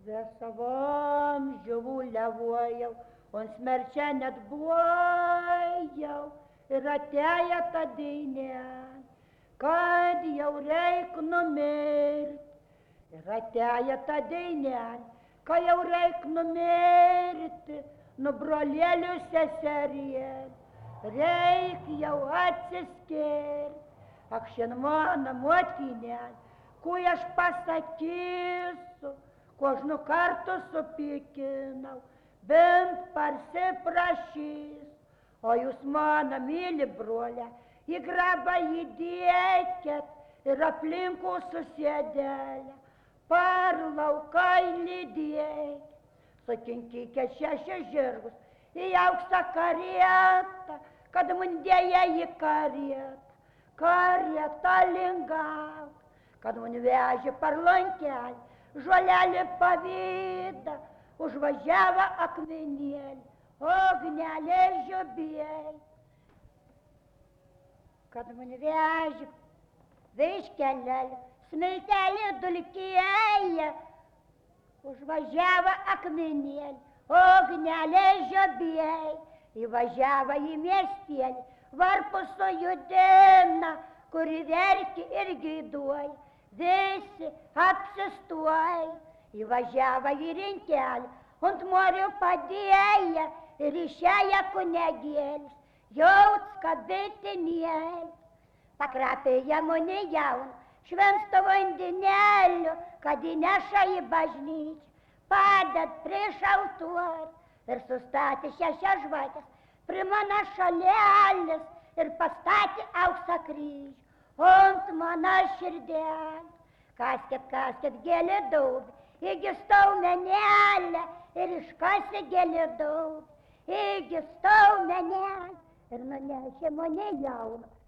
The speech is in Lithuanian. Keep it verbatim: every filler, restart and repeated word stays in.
Vesavam žuvų levuojau, on smerčia net buojau ir atėjo ta dainė, kad jau reik numirt. Ir atėjo ta dainė, kad jau reik numirti, nu brolėlių seserie, reik jau atsiskirt. Ak šiandien mano motinė, kui aš pasakysiu, ko aš nu kartu supykinau, bent parsiprašys. O jūs mano myli brolę, į grabą įdėkit ir aplinkų susėdėlę, par laukai lydėkit. Sukinkykit šešis žirgus į auksą karietą, kad mundėja į karietą, karietą lingau, kad mun vežė par lankelį, žolelį pavydą, užvažiavo akmenėlį, ognelė žiobėlį. Kad mun vežė veiškelelį, smiltelį dulkėlį, užvažiavo akmenėlį, ognelė žiobėlį, įvažiavo į miestelį, varpus sujudina, kuri verki ir gaiduoja, visi apsistuoja, įvažiavo į rinkelį, ant morių padėja ir išėję kunegėlis, jauts kabitinėlis. Pakrapė jamonė jauna, švensto vandenėliu, kad įneša į bažnyčią, paded prieš altorių ir sustatė šešias žvakes, primana šalelis ir pastatė auksą kryžių ant mano širdelį. Kaskit, kaskit gėlė daug, įgistau menelę ir iškasi gėlė daug, įgistau menelę ir nunešė mane jauną